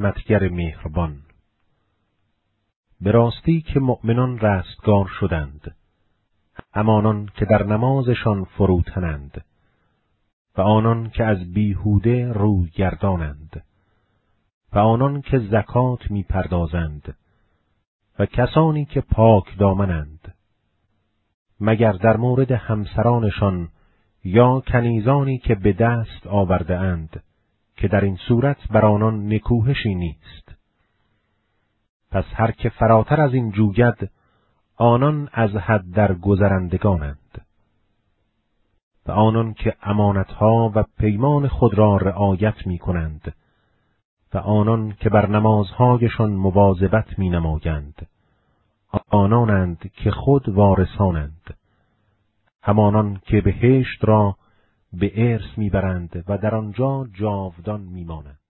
رحمتگر مهربان. به راستی که مؤمنان رستگار شدند، همانان که در نمازشان فروتنند و آنان که از بیهوده روی گردانند و آنان که زکات می‌پردازند و کسانی که پاک دامنند، مگر در مورد همسرانشان یا کنیزانی که به دست آورده اند که در این صورت بر آنان نکوهشی نیست. پس هر که فراتر از این جوید، آنان از حد در گذرندگانند. و آنان که امانتها و پیمان خود را رعایت می کنند و آنان که بر نمازهایشان مواظبت می نمایند، آنانند که خود وارثانند، همانان که بهشت را به ارث می برند و در آنجا جاودان می مانند.